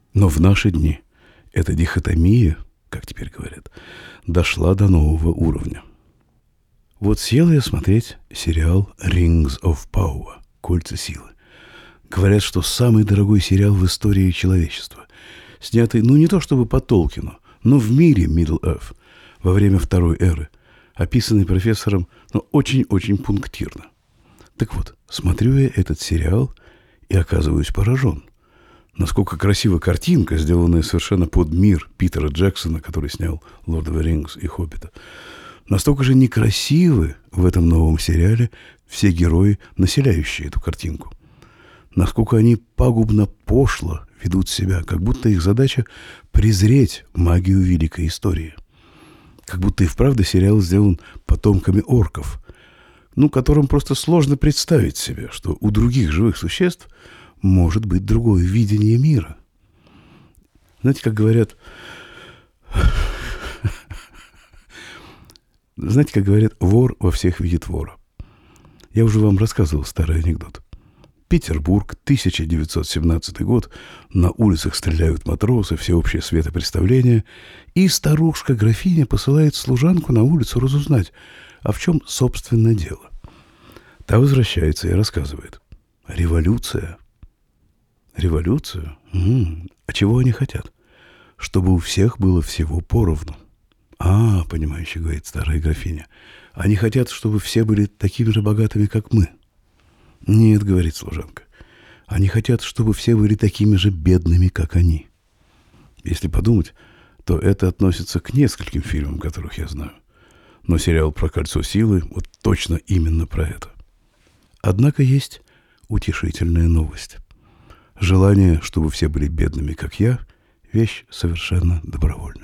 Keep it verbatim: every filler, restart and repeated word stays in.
Но в наши дни эта дихотомия, как теперь говорят, дошла до нового уровня. Вот сел я смотреть сериал «Rings of Power» — «Кольца силы». Говорят, что самый дорогой сериал в истории человечества. Снятый, ну, не то чтобы по Толкину, но в мире Middle-earth, во время Второй эры, описанный профессором, но очень-очень пунктирно. Так вот, смотрю я этот сериал и оказываюсь поражен. Насколько красива картинка, сделанная совершенно под мир Питера Джексона, который снял «Lord of the Rings» и «Хоббита». Настолько же некрасивы в этом новом сериале все герои, населяющие эту картинку. Насколько они пагубно пошло ведут себя, как будто их задача презреть магию великой истории. Как будто и вправду сериал сделан потомками орков, ну, которым просто сложно представить себе, что у других живых существ может быть другое видение мира. Знаете, как говорят... Знаете, как говорят, вор во всех видит вора. Я уже вам рассказывал старый анекдот. Петербург, тысяча девятьсот семнадцатый год, на улицах стреляют матросы, всеобщее светопреставление, и старушка-графиня посылает служанку на улицу разузнать, а в чем, собственно, дело. Та возвращается и рассказывает. Революция. Революция? М-м. А чего они хотят? Чтобы у всех было всего поровну. А, понимающе, говорит старая графиня, они хотят, чтобы все были такими же богатыми, как мы. Нет, говорит служанка, они хотят, чтобы все были такими же бедными, как они. Если подумать, то это относится к нескольким фильмам, которых я знаю. Но сериал про «Кольцо силы» вот точно именно про это. Однако есть утешительная новость. Желание, чтобы все были бедными, как я, вещь совершенно добровольная.